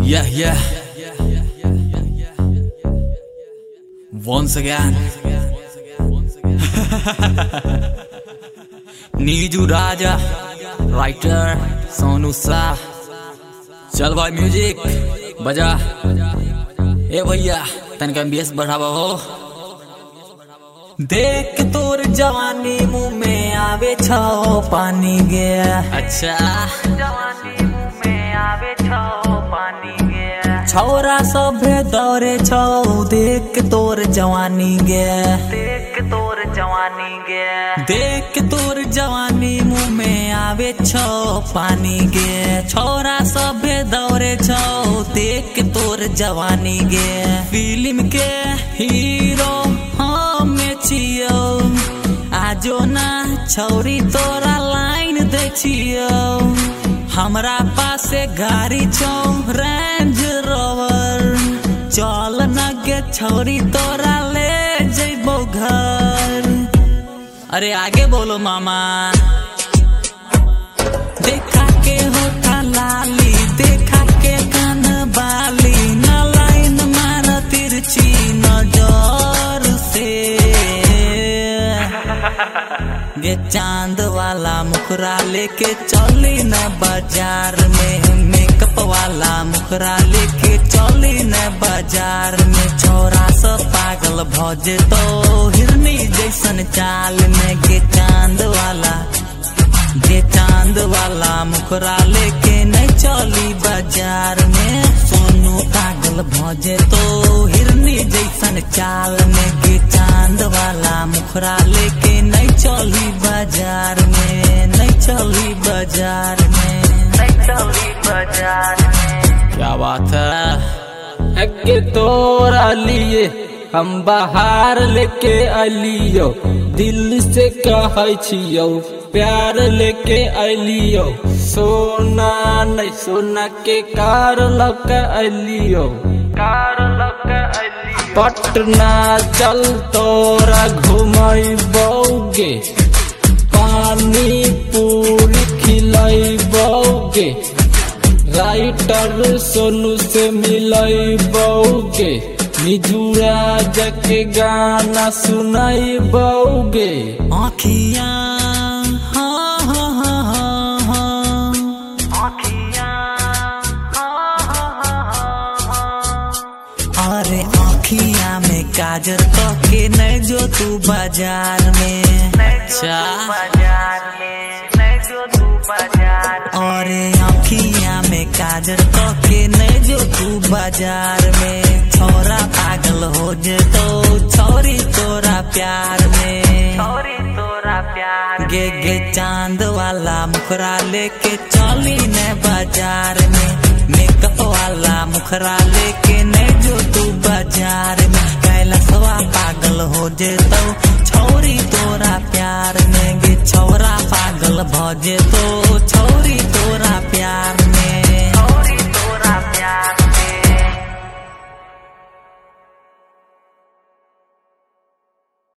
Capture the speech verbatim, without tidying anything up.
Yeah, yeah. Once again. Neeju Raja, writer Sonu सा। चल भाई म्यूजिक बजा। ए भैया तनका बेस बढ़ावा हो। देख तोर जवानी मुँह में आवे छो पानी गया। अच्छा जवानी मुँह में आवे छो पानी गया। छौरा सभे दौरे छो देख तोर जवानी गया। देख तोर जवानी गया। देख तोर जवानी मुँह में आवे छो पानी गया। छौरा सभे दौरे छो देख तोर जवानी गया। फिल्म के हीरो छियो आजो ना छौरी तोरा लाइन दे छियो। हमरा पासे गाड़ी छो रेंज रोवर। चल न गे छौरी तोरा ले जइबो घर। अरे आगे बोलो मामा। देखा के होठा लाली, देखा के कान बाली, न लाइन मार तिरछी नजर से। गे चांद वाला मुखरा लेके चली न बाजार में। मेकअप वाला मुखरा लेके चली न बाजार में। छोरा सब पागल भौजे तो हिरनी जैसन चाल में। गे चांद वाला गे चांद वाला मुखरा लेके नहीं चली बाजार में। सोनू पागल भौजे तो हिरनी जैसन चाल में। गे चांद वाला मुखरा लेके नहीं चली बाजार में। नहीं चली बाजार में। नहीं चली बाजार में। क्या बात है। अगे तोरा लिए हम बाहर लेके अलियो। दिल से कहे छियो प्यार लेके अलियो। सोना नहीं सोना के कार लके अलियो। कार लके अलियो। पटना चल तोरा घुमाइबोगे। पानी पूरी खिलाइबोगे। राइटर सोनू से मिलाइबोगे। नीजू राजा के गाना सुनाइबोगे। आँखियाँ हाँ हाँ हाँ हाँ हाँ। आँखियाँ हाँ हाँ हाँ हाँ। अरे आँखियाँ में काजल तो के नहीं जो तू बाजार में। अच्छा बाजार में नहीं जो तू बाजार। अरे आँखियाँ में काजल तो के नहीं जो तू बाजार में। छोरा पागल हो जे तो छोरी तोरा प्यार में। छोरी तोरा प्यार। गे गे चांद वाला मुखरा लेके चली न बाजार में। मेकअप वाला मुखरा लेके नहीं जो तू बाजार में। कैलाशवा पागल हो जे तो छोरी तोरा प्यार में। गे छोरा पागल भजे तो